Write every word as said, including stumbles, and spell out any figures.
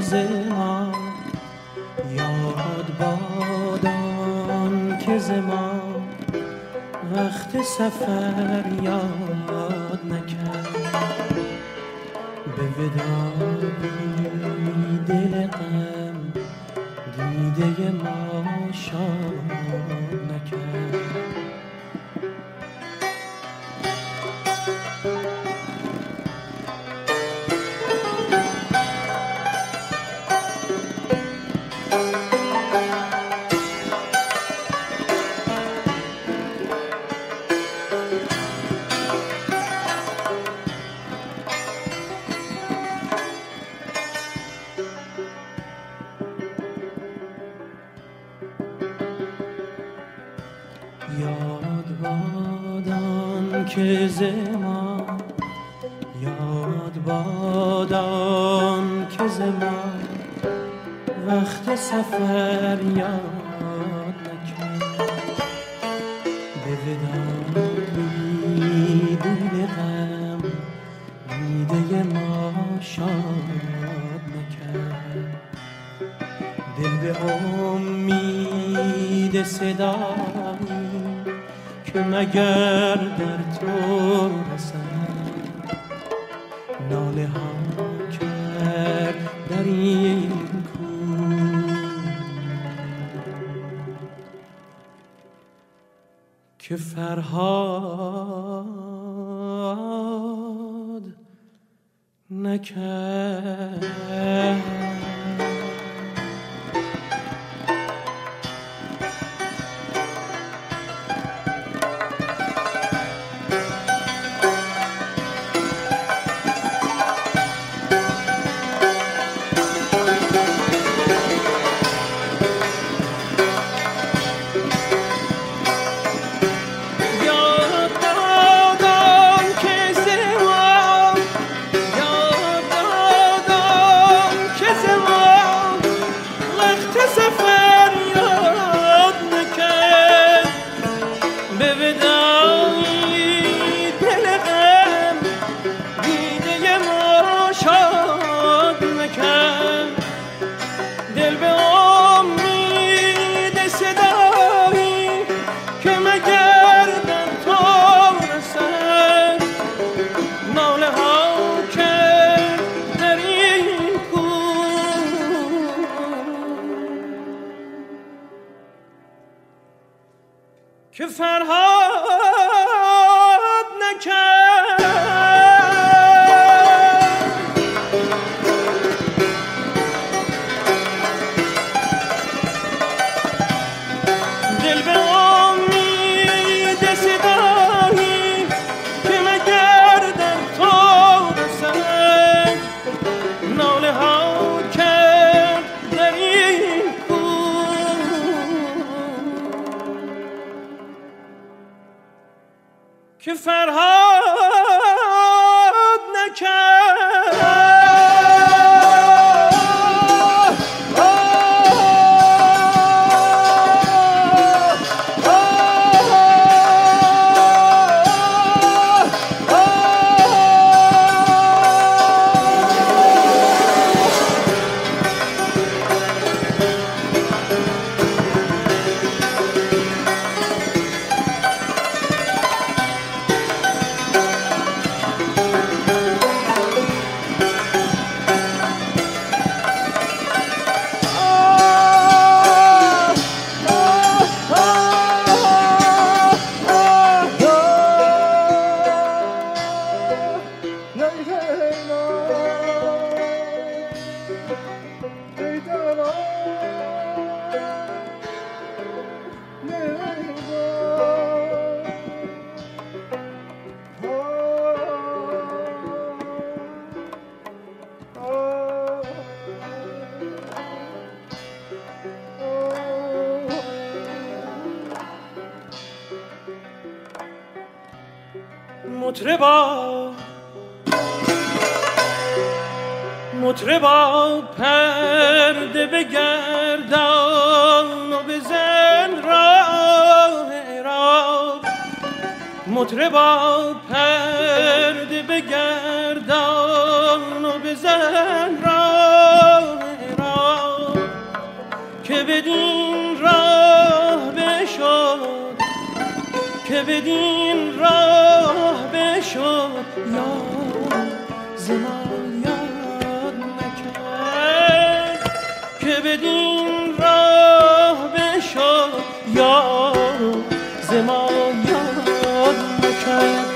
زمان یاد بادان که زمان وقت سفر یاد نکرد به وداعی دل غم دیده ما شاد نکرد. یاد بادان که زمان یاد بادان که زمان وقت سفر یاد نکرد به وداعی دل غم دیده ما شاد نکرد. دل به امید صدایی که مگر در تو رسد ناله ها کرد در این کوه که فرهاد نکرد. که فرهاد نکرد. دل به امید صدایی که مگر در تو رسد ناله ها کرد در این که فرهاد نکرد. مطربا مطربا پرده بگردان و بزن راه اعراب. مطربا پرده بگردان و بزن راه که بدین راه بشد که بدین راه بشد یار زمان یاد نکرد که بدین راه بشد یار زمان یاد نکرد